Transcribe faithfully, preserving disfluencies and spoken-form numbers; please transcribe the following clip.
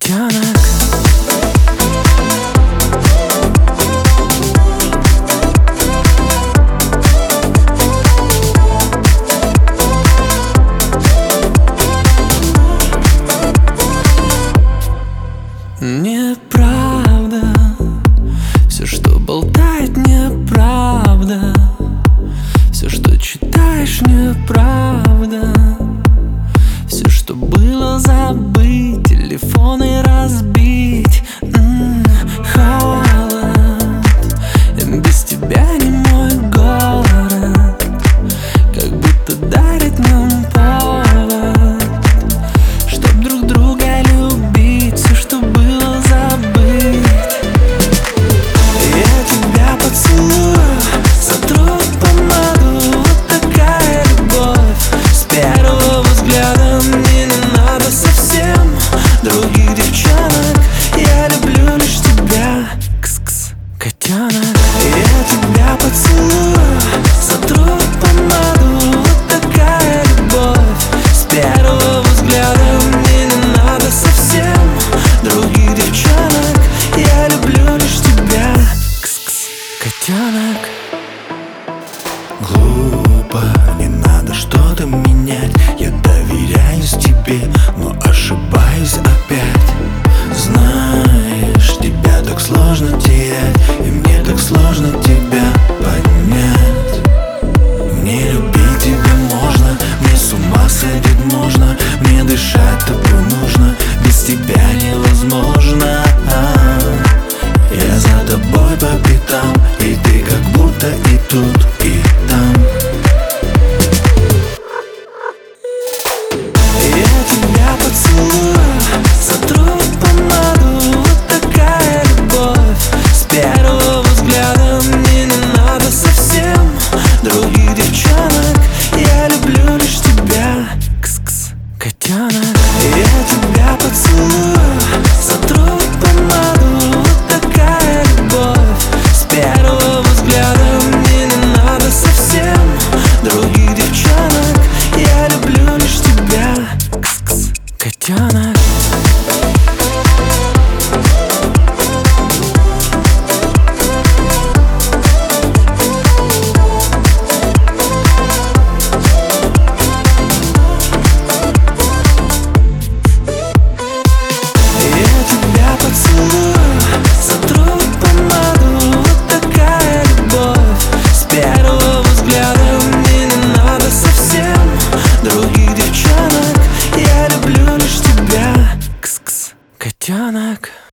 котенок. Неправда, все, что болтает, неправда. Все, что читаешь, неправда. Все, что было, забыть, телефоны разбить. М-м, холод, без тебя не мой город, как будто дарит нам повод, чтоб друг друга любить. Все, что было, забыть. Я тебя поцелую, сотру помаду. Вот такая любовь с первого взгляда. Мне не надо совсем других девчонок. Я люблю лишь тебя, кс-кс, котенок. Я тебя поцелую, сотру помаду. Вот такая любовь с первого взгляда. Мне не надо совсем других девчонок. Я люблю лишь тебя, кс-кс, котенок. Глупо, не надо что-то менять. Я доверяюсь тебе, но ошибаюсь опять. Знаешь, тебя так сложно терять, и мне так сложно тебя поднять. Мне любить тебя можно, мне с ума сходить можно, мне дышать тобой нужно, без тебя невозможно. Я за тобой по пятам, и ты как будто и тут, и там. Я тебя поцелую, сотру помаду. Вот такая любовь с первого взгляда. Мне не надо совсем других девчонок. Я люблю лишь тебя, кс-кс, котенок. Я тебя поцелую, сотру помаду. Вот такая любовь с первого взгляда. Мне не надо совсем других девчонок. Я люблю лишь тебя, кс-кс, котенок. Я тебя поцелую, сотру помаду. Вот такая любовь с первого взгляда. Мне не надо совсем других девчонок. Я люблю лишь тебя, кс-кс, котенок.